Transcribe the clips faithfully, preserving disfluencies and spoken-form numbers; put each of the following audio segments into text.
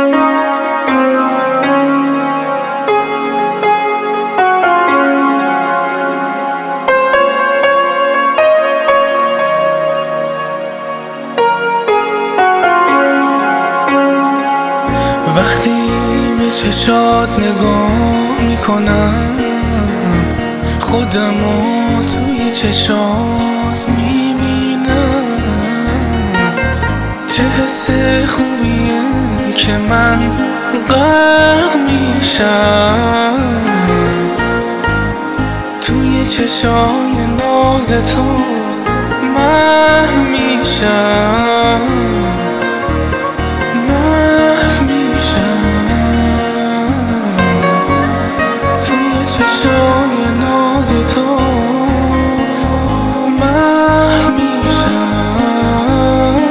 وقتی به چشات نگاه میکنم خودمو توی چشات میبینم. چه حس خوبیه که من غرق میشم توی چشای ناز تو محو میشم. چشای ناز تو محو میشم،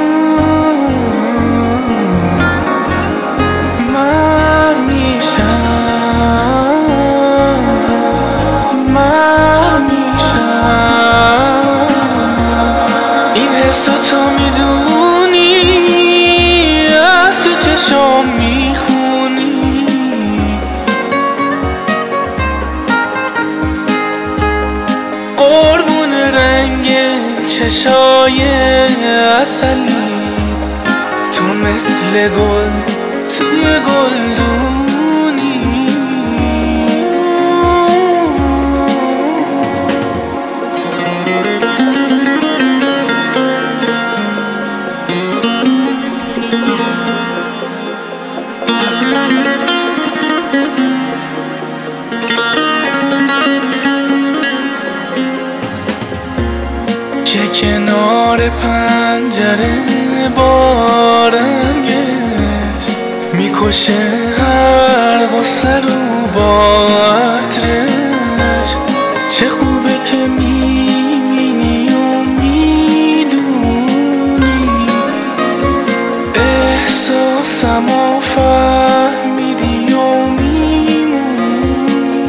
محو میشم، محو میشم. این حس رو تو میدونی، از تو چشام میخونی. قربون رنگ چشای عسلی، تو مثل گل توی گلدونی. که کنار پنجره با رنگش میکشه هر غصه رو با عطرش. چه خوبه که میبینی و میدونی، احساسم و فهمیدی و میمونی.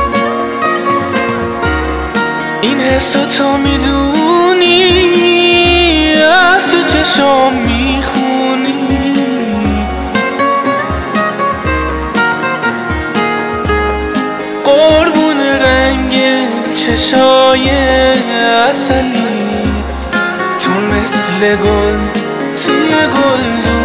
این حس رو تو میدونی، از تو چشام میخونی. قربون رنگ چشای عسلی، تو مثل گل توی گلدون.